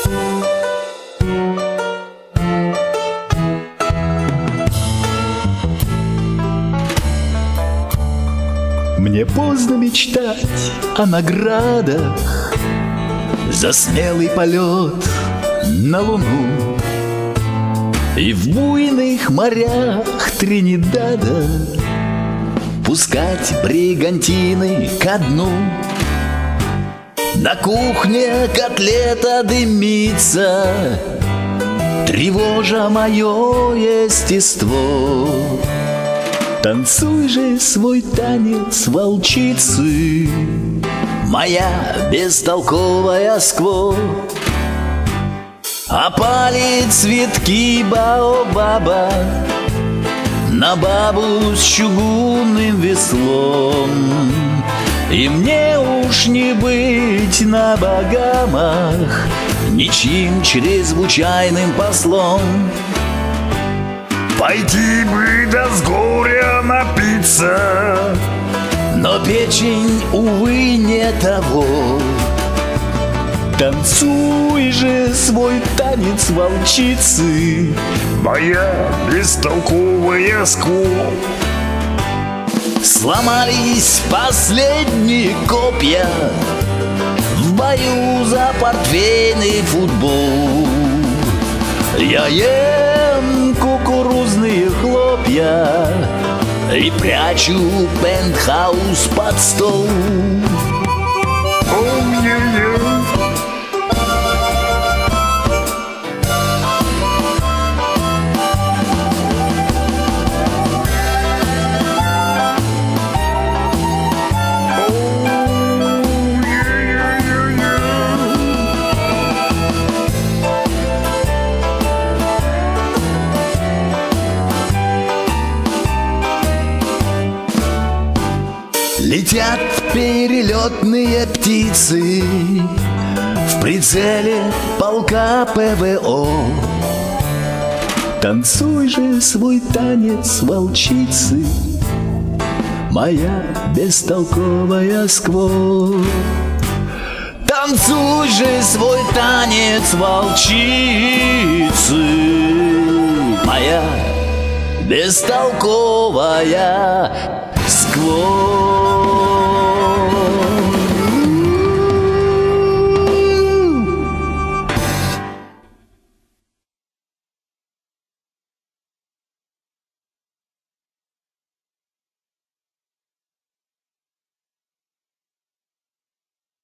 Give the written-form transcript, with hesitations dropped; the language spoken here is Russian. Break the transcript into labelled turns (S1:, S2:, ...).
S1: Мне поздно мечтать о наградах за смелый полет на Луну. И в буйных морях Тринидада пускать бригантины ко дну. На кухне котлета дымится, тревожа мое естество. Танцуй же свой танец волчицы, моя бестолковая скво. Опалит цветки баобаба на бабу с чугунным веслом. И мне уж не быть на Багамах ничьим чрезвычайным послом.
S2: Пойти бы да с горя напиться,
S1: но печень, увы, не того. Танцуй же свой танец волчицы,
S2: моя бестолковая скво.
S1: Сломались последние копья в бою за портвейный футбол. Я ем кукурузные хлопья и прячу пентхаус под стол. Летят перелетные птицы в прицеле полка ПВО. Танцуй же свой танец волчицы, моя бестолковая скво. Танцуй же свой танец волчицы, моя бестолковая скво.